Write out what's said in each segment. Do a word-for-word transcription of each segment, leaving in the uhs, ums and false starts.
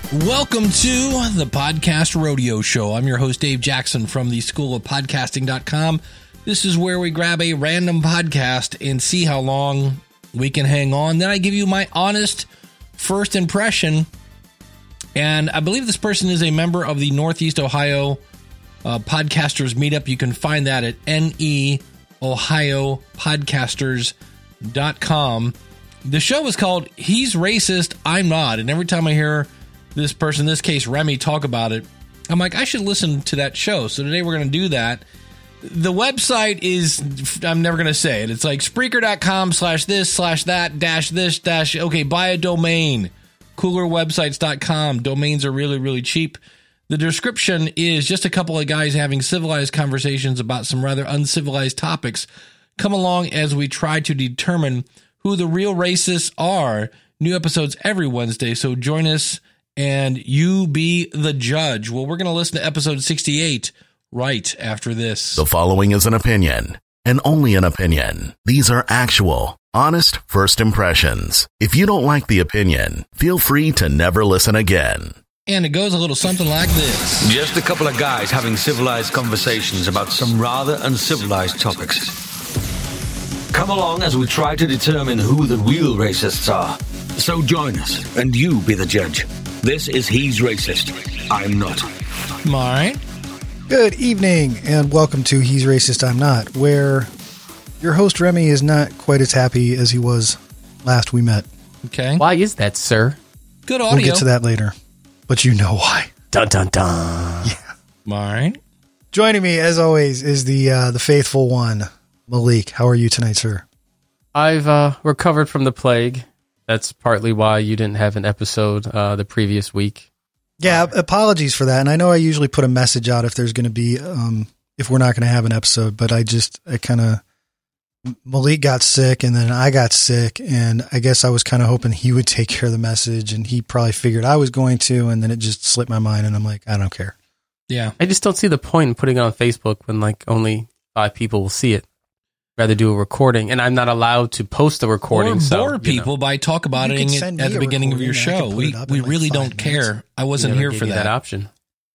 Welcome to the Podcast Rodeo Show. I'm your host, Dave Jackson from the School of Podcasting dot com. This is where we grab a random podcast and see how long we can hang on. Then I give you my honest first impression. And I believe this person is a member of the Northeast Ohio uh, Podcasters Meetup. You can find that at N E Ohio Podcasters dot com. The show is called He's Racist, I'm Not. And every time I hear this person, in this case Remy, talk about it, I'm like, I should listen to that show. So today we're going to do that. The website is, I'm never going to say it. It's like Spreaker.com slash this slash that dash this dash, okay, buy a domain. Cooler Websites dot com. Domains are really, really cheap. The description is just a couple of guys having civilized conversations about some rather uncivilized topics. Come along as we try to determine who the real racists are. New episodes every Wednesday, so join us and you be the judge. Well, we're going to listen to episode sixty-eight right after this. The following is an opinion, and only an opinion. These are actual, honest first impressions. If you don't like the opinion, feel free to never listen again. And it goes a little something like this. Just a couple of guys having civilized conversations about some rather uncivilized topics. Come along as we try to determine who the real racists are. So join us, and you be the judge. This is He's Racist, I'm Not. All right. Good evening, and welcome to He's Racist, I'm Not, where your host Remy is not quite as happy as he was last we met. Okay. Why is that, sir? Good audio. We'll get to that later, but you know why. Dun dun dun. Yeah. All right. Joining me, as always, is the uh, the faithful one, Malik. How are you tonight, sir? I've uh, recovered from the plague. That's partly why you didn't have an episode uh, the previous week. Yeah, apologies for that. And I know I usually put a message out if there's going to be, um, if we're not going to have an episode, but I just, I kind of, Malik got sick and then I got sick, and I guess I was kind of hoping he would take care of the message, and he probably figured I was going to, and then it just slipped my mind, and I'm like, I don't care. Yeah. I just don't see the point in putting it on Facebook when like only five people will see it. Rather do a recording, and I'm not allowed to post the recording. Or so, bore people know. by talk about it at the beginning of your show. We we really like don't minutes. care. I wasn't here for that. that option.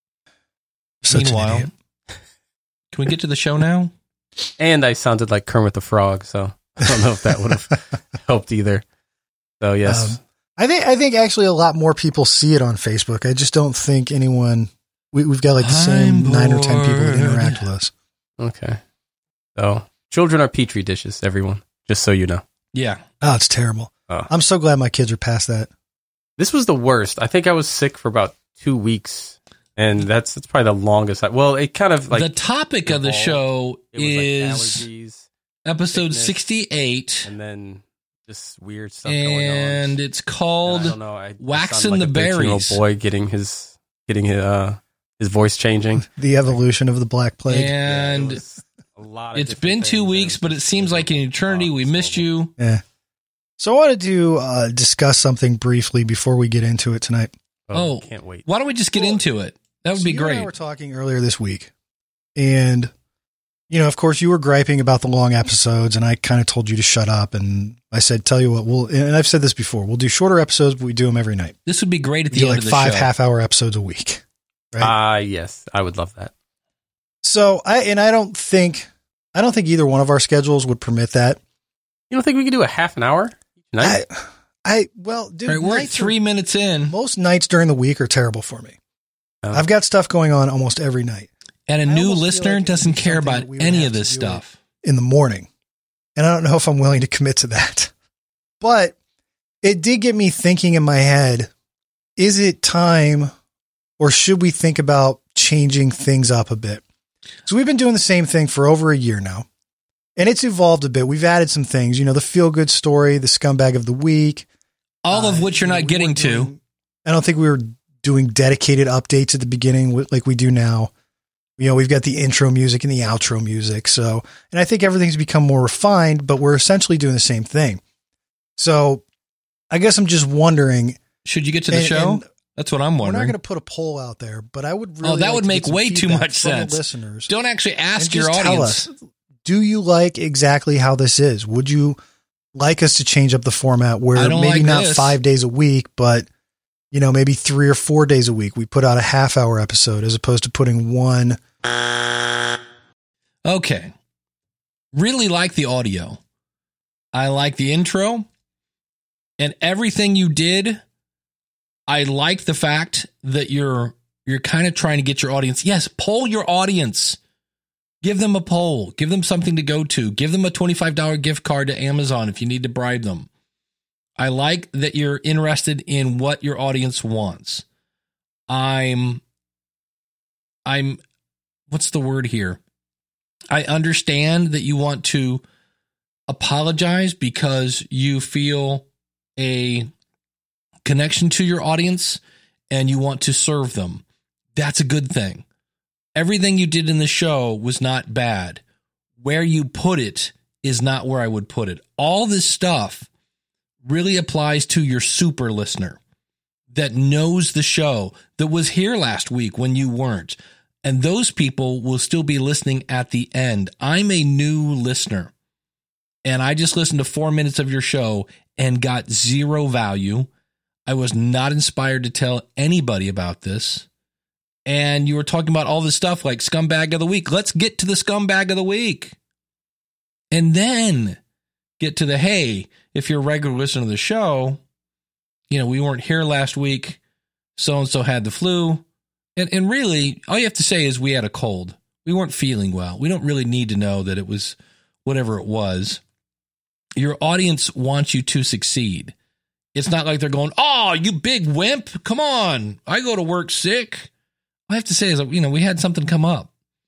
Such Meanwhile, can we get to the show now? And I sounded like Kermit the Frog, so I don't know if that would have helped either. So yes, um, I think I think actually a lot more people see it on Facebook. I just don't think anyone. We, we've got like the same nine or ten people that interact with us. Okay, so. Children are petri dishes, everyone, just so you know. Yeah. Oh, it's terrible. Oh. I'm so glad my kids are past that. This was the worst. I think I was sick for about two weeks, and that's that's probably the longest. I, well, it kind of like... The topic of the show is like allergies, episode sickness, sixty-eight. And then just weird stuff going on. And it's called and I don't know, I, Waxing like the a Berries. Boy getting his getting his, uh, his voice changing. The evolution of the Black Plague. And... Yeah, a lot of it's been two weeks, but it seems like an eternity. We missed you. Yeah. So I wanted to uh, discuss something briefly before we get into it tonight. Oh, oh can't wait. Why don't we just get well, into it? That would so be you great. And I were talking earlier this week, and you know, of course, you were griping about the long episodes, and I kind of told you to shut up. And I said, "Tell you what, we'll." And I've said this before: we'll do shorter episodes, but we do them every night. This would be great at the we do end like of the five show. half-hour episodes a week. Right? Ah, uh, yes, I would love that. So I and I don't think. I don't think either one of our schedules would permit that. You don't think we could do a half an hour night? I, I well, dude, right, we're at three are, minutes in. Most nights during the week are terrible for me. Oh. I've got stuff going on almost every night. And a I new listener like doesn't care about any of this stuff. In the morning. And I don't know if I'm willing to commit to that. But it did get me thinking in my head, is it time, or should we think about changing things up a bit? So we've been doing the same thing for over a year now, and it's evolved a bit. We've added some things, you know, the feel-good story, the scumbag of the week. All of uh, which you're not we getting to. Doing, I don't think we were doing dedicated updates at the beginning like we do now. You know, we've got the intro music and the outro music. So, and I think everything's become more refined, but we're essentially doing the same thing. So I guess I'm just wondering. Should you get to the and, show? And, That's what I'm wondering. We're not going to put a poll out there, but I would really Oh, that like would to make way too much sense. Listeners, don't actually ask and your just audience. Tell us, do you like exactly how this is? Would you like us to change up the format where maybe like not this. five days a week, but you know, maybe three or four days a week, we put out a half hour episode as opposed to putting one. Okay. Really like the audio. I like the intro and everything you did. I like the fact that you're, you're kind of trying to get your audience. Yes. Poll your audience. Give them a poll, give them something to go to, give them a twenty-five dollars gift card to Amazon if you need to bribe them. I like that you're interested in what your audience wants. I'm, I'm, what's the word here? I understand that you want to apologize because you feel a connection to your audience and you want to serve them. That's a good thing. Everything you did in the show was not bad. Where you put it is not where I would put it. All this stuff really applies to your super listener that knows the show, that was here last week when you weren't. And those people will still be listening at the end. I'm a new listener, and I just listened to four minutes of your show and got zero value. I was not inspired to tell anybody about this. And you were talking about all this stuff like scumbag of the week. Let's get to the scumbag of the week. And then get to the, hey, if you're a regular listener to the show, you know, we weren't here last week. So-and-so had the flu. And, and really, all you have to say is we had a cold. We weren't feeling well. We don't really need to know that it was whatever it was. Your audience wants you to succeed. It's not like they're going, oh, you big wimp. Come on. I go to work sick. I have to say is, you know, we had something come up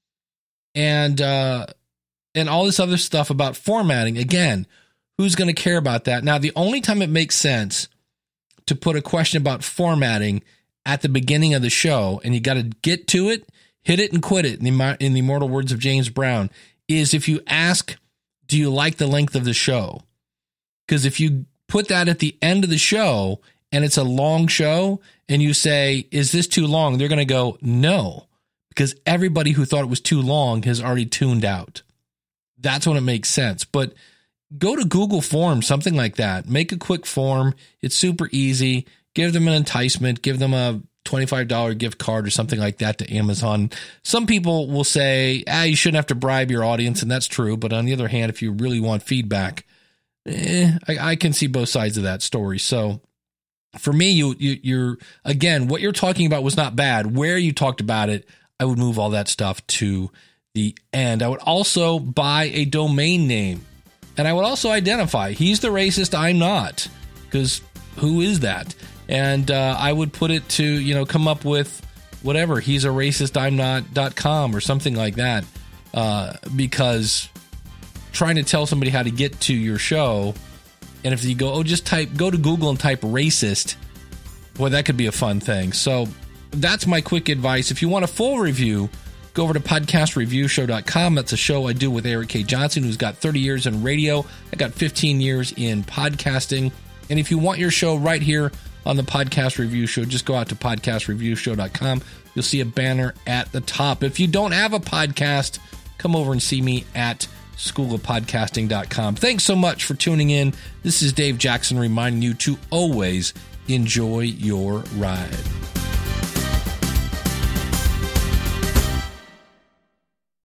and, uh, and all this other stuff about formatting. Again, who's going to care about that? Now, the only time it makes sense to put a question about formatting at the beginning of the show, and you got to get to it, hit it and quit it. In the, in the immortal words of James Brown, is if you ask, do you like the length of the show? Because if you put that at the end of the show and it's a long show and you say, is this too long? They're going to go, no, because everybody who thought it was too long has already tuned out. That's when it makes sense. But go to Google Forms, something like that. Make a quick form. It's super easy. Give them an enticement. Give them a twenty-five dollars gift card or something like that to Amazon. Some people will say, ah, you shouldn't have to bribe your audience, and that's true. But on the other hand, if you really want feedback, eh, I, I can see both sides of that story. So for me, you, you, you're, again, what you're talking about was not bad. Where you talked about it, I would move all that stuff to the end. I would also buy a domain name, and I would also identify, he's the racist, I'm not, because who is that? And uh, I would put it to, you know, come up with whatever, he's a racist, I'm not dot com or something like that, uh, because trying to tell somebody how to get to your show, and if you go, oh, just type, go to Google and type racist, boy, that could be a fun thing. So that's my quick advice. If you want a full review, go over to podcast review show dot com. That's a show I do with Eric K. Johnson, who's got thirty years in radio. I got fifteen years in podcasting. And if you want your show right here on the Podcast Review Show, just go out to podcast review show dot com. You'll see a banner at the top. If you don't have a podcast, come over and see me at school of podcasting dot com. Thanks so much for tuning in. This is Dave Jackson reminding you to always enjoy your ride.